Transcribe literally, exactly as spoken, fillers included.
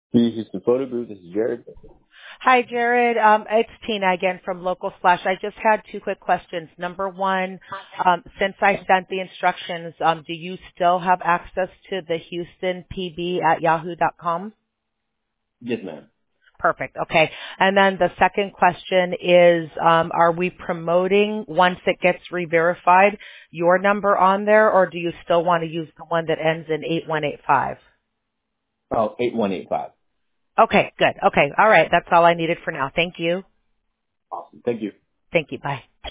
The Houston Photo Booth. This is Jared. Hi, Jared. Um, it's Tina again from Local Flash. I just had two quick questions. Number one, um, since I sent the instructions, um, do you still have access to the Houston P B at yahoo dot com? Yes, ma'am. Perfect. Okay. And then the second question is, um, are we promoting once it gets re-verified your number on there, or do you still want to use the one that ends in eight one eight five? Oh, eight one eight five. Okay, good. Okay. All right. That's all I needed for now. Thank you. Awesome. Thank you. Thank you. Bye.